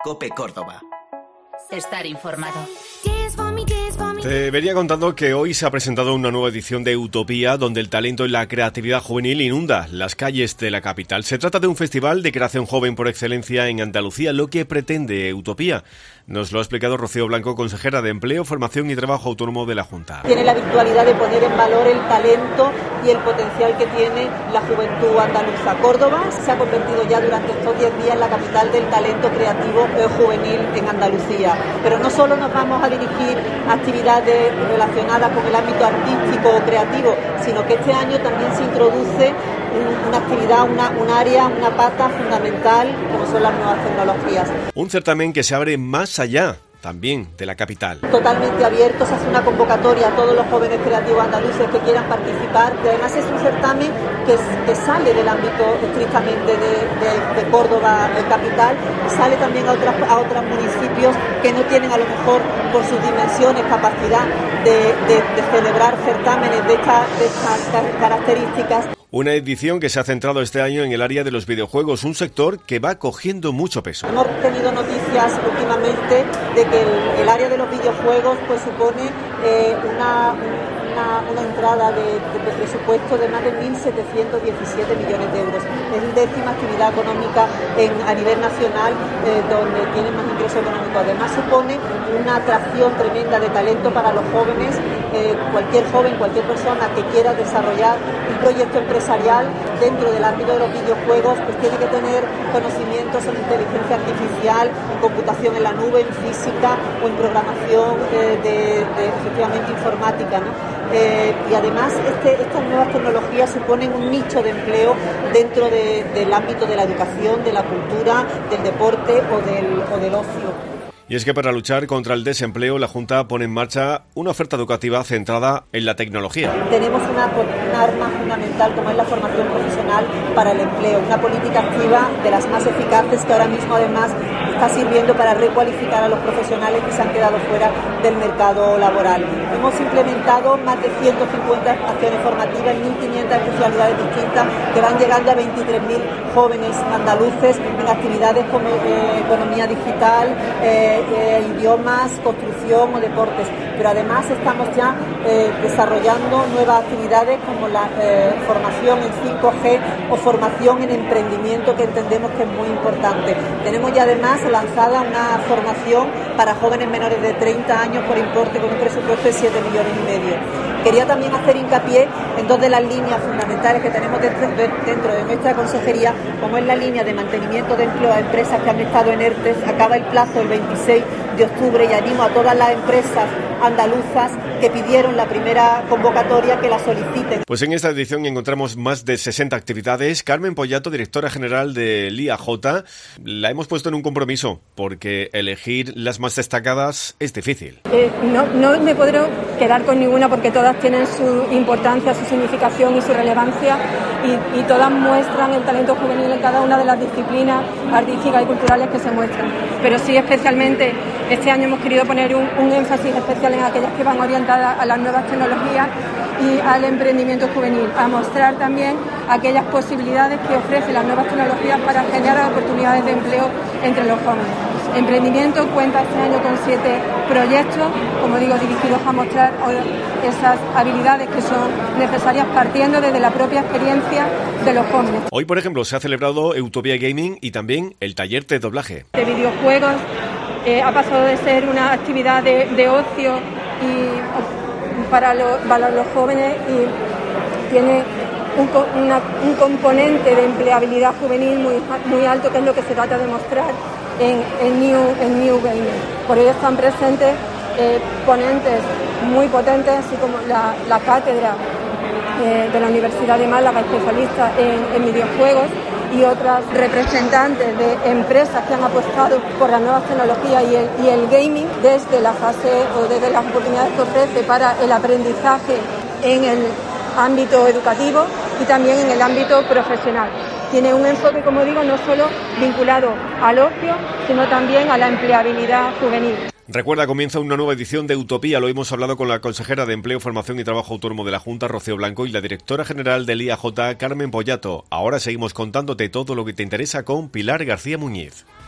COPE Córdoba. Estar informado. Te venía contando que hoy se ha presentado una nueva edición de Utopía, donde el talento y la creatividad juvenil inunda las calles de la capital. Se trata de un festival de creación joven por excelencia en Andalucía. Lo que pretende Utopía nos lo ha explicado Rocío Blanco, consejera de Empleo, Formación y Trabajo Autónomo de la Junta. Tiene la virtualidad de poner en valor el talento y el potencial que tiene la juventud andaluza. Córdoba se ha convertido ya durante estos 10 días en la capital del talento creativo juvenil en Andalucía. Pero no solo nos vamos a dirigir a actividades relacionadas con el ámbito artístico o creativo, sino que este año también se introduce una actividad, un área, una pata fundamental, como son las nuevas tecnologías. Un certamen que se abre más allá también de la capital. Totalmente abierto, se hace una convocatoria a todos los jóvenes creativos andaluces que quieran participar, y además es un certamen que sale del ámbito estrictamente de Córdoba capital, sale también a otros municipios que no tienen a lo mejor por sus dimensiones capacidad de celebrar certámenes de estas características. Una edición que se ha centrado este año en el área de los videojuegos, un sector que va cogiendo mucho peso. Hemos tenido noticias últimamente de que el área de los videojuegos pues supone una entrada de presupuesto de más de 1.717 millones de euros. Es la décima actividad económica a nivel nacional donde tiene más ingreso económico. Además supone una atracción tremenda de talento para los jóvenes. Cualquier joven, cualquier persona que quiera desarrollar un proyecto empresarial dentro del ámbito de los videojuegos, pues tiene que tener conocimientos en inteligencia artificial, en computación en la nube, en física o en programación efectivamente informática, ¿no? Y además estas nuevas tecnologías suponen un nicho de empleo dentro del ámbito de la educación, de la cultura, del deporte o del ocio. Y es que para luchar contra el desempleo, la Junta pone en marcha una oferta educativa centrada en la tecnología. Tenemos una arma fundamental como es la formación profesional para el empleo, una política activa de las más eficaces que ahora mismo además está sirviendo para recualificar a los profesionales que se han quedado fuera del mercado laboral. Hemos implementado más de 150 acciones formativas, 1.500 especialidades distintas que van llegando a 23.000 jóvenes andaluces en actividades como economía digital, idiomas, construcción o deportes, pero además estamos ya desarrollando nuevas actividades como la formación en 5G o formación en emprendimiento, que entendemos que es muy importante. Tenemos ya además lanzada una formación para jóvenes menores de 30 años por importe con un presupuesto de 7,5 millones. Quería también hacer hincapié en dos de las líneas fundamentales que tenemos dentro de nuestra consejería, como es la línea de mantenimiento de empleo a empresas que han estado en ERTE. Acaba el plazo el 26 de octubre y animo a todas las empresas andaluzas que pidieron la primera convocatoria que la soliciten. Pues en esta edición encontramos más de 60 actividades. Carmen Pollato, directora general del IAJ, la hemos puesto en un compromiso porque elegir las más destacadas es difícil. No me podré quedar con ninguna porque todas tienen su importancia, su significación y su relevancia y todas muestran el talento juvenil en cada una de las disciplinas artísticas y culturales que se muestran. Pero sí, especialmente este año hemos querido poner un énfasis especial en aquellas que van orientadas a las nuevas tecnologías y al emprendimiento juvenil, a mostrar también aquellas posibilidades que ofrecen las nuevas tecnologías para generar oportunidades de empleo entre los jóvenes. Emprendimiento cuenta este año con 7 proyectos, como digo, dirigidos a mostrar esas habilidades que son necesarias partiendo desde la propia experiencia de los jóvenes. Hoy, por ejemplo, se ha celebrado Utopía Gaming y también el taller de doblaje. De videojuegos ha pasado de ser una actividad de ocio y para los jóvenes y tiene un componente de empleabilidad juvenil muy alto, que es lo que se trata de mostrar en New Gaming. Por ello están presentes ponentes muy potentes, así como la cátedra de la Universidad de Málaga, especialista en videojuegos, y otras representantes de empresas que han apostado por las nuevas tecnologías y el gaming desde la fase o desde las oportunidades que ofrece para el aprendizaje en el ámbito educativo y también en el ámbito profesional. Tiene un enfoque, como digo, no solo vinculado al ocio, sino también a la empleabilidad juvenil. Recuerda, comienza una nueva edición de Utopía. Lo hemos hablado con la consejera de Empleo, Formación y Trabajo Autónomo de la Junta, Rocío Blanco, y la directora general del IAJ, Carmen Pollato. Ahora seguimos contándote todo lo que te interesa con Pilar García Muñiz.